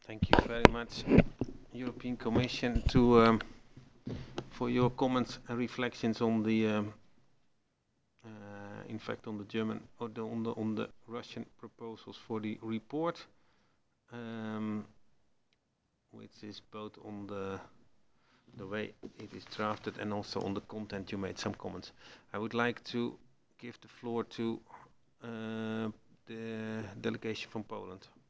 Thank you very much, European Commission, for your comments and reflections on the, in fact, on the German or on the Russian proposals for the report, um, which is both on the way it is drafted and also on the content. You made some comments. I would like to give the floor to the delegation from Poland.